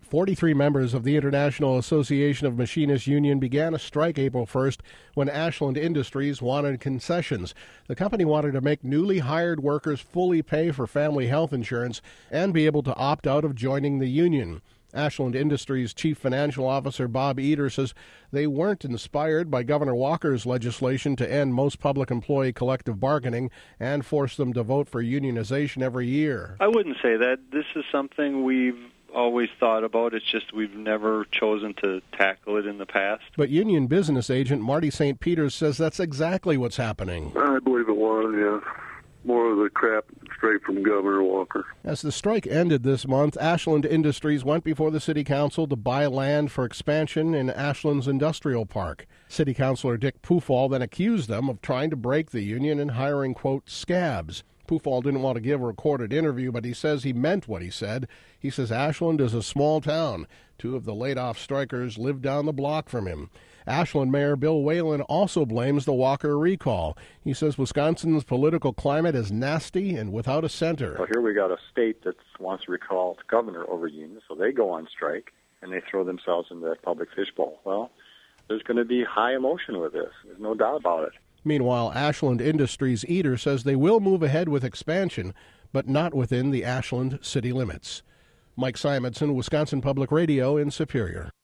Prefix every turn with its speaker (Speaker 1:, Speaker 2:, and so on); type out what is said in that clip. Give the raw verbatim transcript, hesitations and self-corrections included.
Speaker 1: forty-three members of the International Association of Machinists Union began a strike April first when Ashland Industries wanted concessions. The company wanted to make newly hired workers fully pay for family health insurance and be able to opt out of joining the union. Ashland Industries Chief Financial Officer Bob Eder says they weren't inspired by Governor Walker's legislation to end most public employee collective bargaining and force them to vote for unionization every year.
Speaker 2: I wouldn't say that. This is something we've always thought about. It's just we've never chosen to tackle it in the past.
Speaker 1: But union business agent Marty Saint Peters says that's exactly what's happening.
Speaker 3: I believe it was, yeah. More of the crap straight from Governor Walker.
Speaker 1: As the strike ended this month, Ashland Industries went before the City Council to buy land for expansion in Ashland's industrial park. City Councilor Dick Pufall then accused them of trying to break the union and hiring, quote, scabs. Pufall didn't want to give a recorded interview, but he says he meant what he said. He says Ashland is a small town. Two of the laid-off strikers live down the block from him. Ashland Mayor Bill Whalen also blames the Walker recall. He says Wisconsin's political climate is nasty and without a center.
Speaker 4: So here we got a state that wants to recall the governor over unions, so they go on strike, and they throw themselves into that public fishbowl. Well, there's going to be high emotion with this. There's no doubt about it.
Speaker 1: Meanwhile, Ashland Industries Eder says they will move ahead with expansion, but not within the Ashland city limits. Mike Simonson, Wisconsin Public Radio in Superior.